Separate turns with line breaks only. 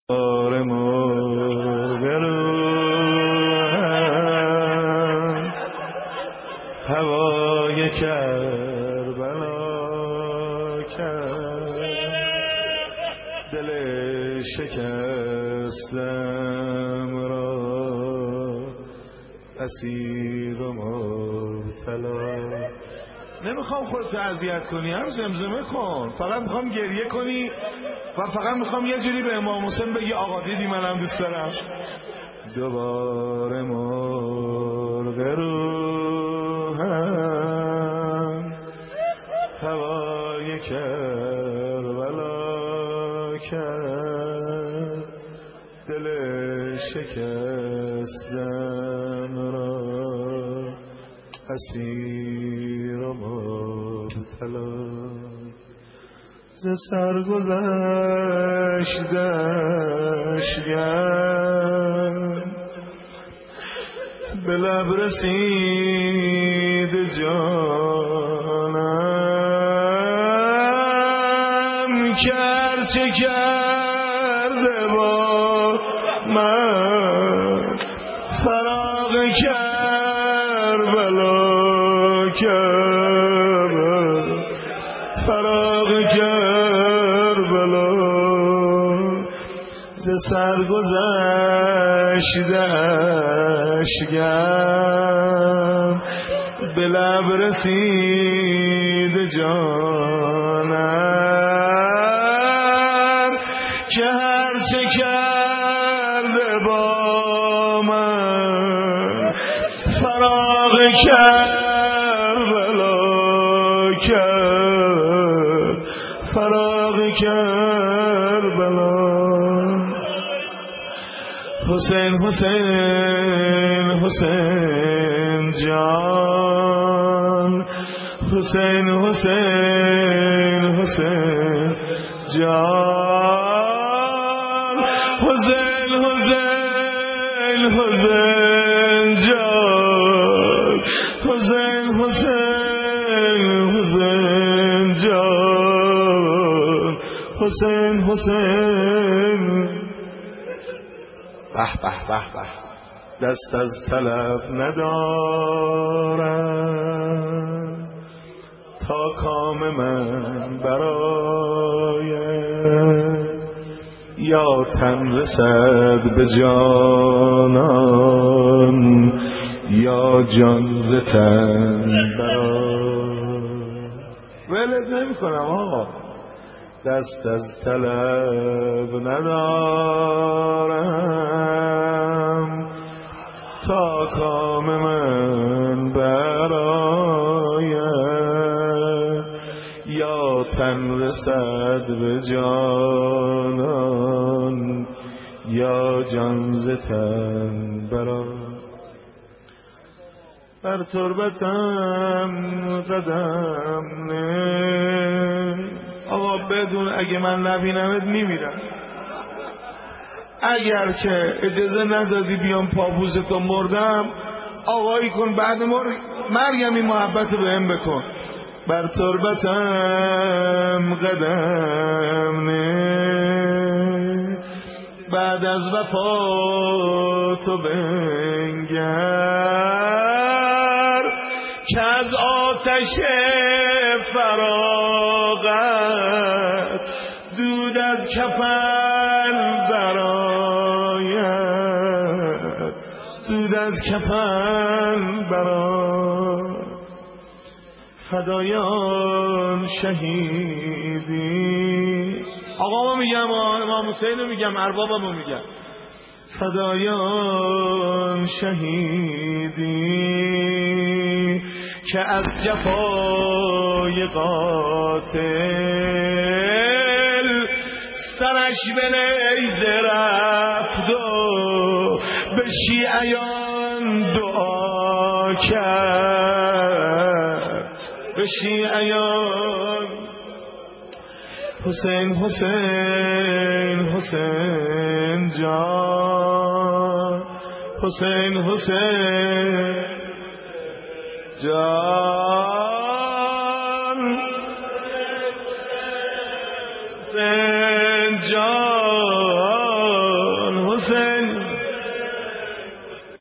مرغ روحم هوای کربلا کرد، دل شکستم را اسیر و مبتلا. نمیخوام خودت اذیت کنی، هم زمزمه کن، فقط میخوام گریه کنی و فقط میخوام یه جوری به امام حسین بگی آقا دیدی منم دوست دارم. دوباره مرغ روحم هوای کربلا کرد، دل شکستم را اسیر و مبتلا. ز سرگذشت اشکم به لب رسید جانم، کرچه کرده با من فراق کربلا کرد، فراق کربلا. ز سرگذشت اشکم به لب رسید جانم، که هرچه کرده با من فراق کربلا کرد، فراق کربلا. حسین حسین حسین جان، حسین حسین حسین جان، حسین حسین حسین جان، حسین حسین حسین جان، حسین حسین. به به به به، دست از طلب ندارم تا کام من برآید، یا تن رسد به جانان یا جان ز تن برآید. ولت نمی کنم آقا، دست از طلب ندارم تا کام من برآید، یا تن رسد به جانان یا جان ز تن برآید. بر تربتم قدم نه آقا، بدون اگه من نبینمت میمیرم. اگر که اجازه ندادی بیام پاپوزتو مردم، آقایی کن بعد مرگم این محبت بهم بکن. بر تربتم قدم نه، بعد از وفا تو بنگر، که از آتش فراغت دود از کفن برآید، دود از کفن برآید. فدایان شهیدی، آقا میگم، امام حسین میگم، اربابمو میگم. فدایان شهیدی که از جفای قاتل سرش به نیزه رفت و به شیعیان دعا کرد، به شیعیان. حسین حسین حسین جان، حسین حسین جان، حسین جان، الحسین